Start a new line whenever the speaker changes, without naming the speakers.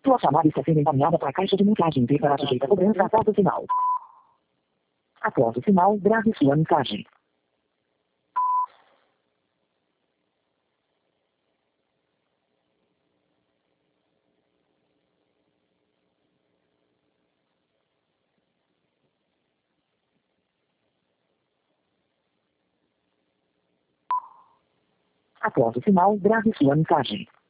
Sua chamada está sendo encaminhada para a caixa de mensagem e será sujeita a cobrança após o sinal. Após o sinal, grave sua mensagem. Após o sinal, grave sua mensagem.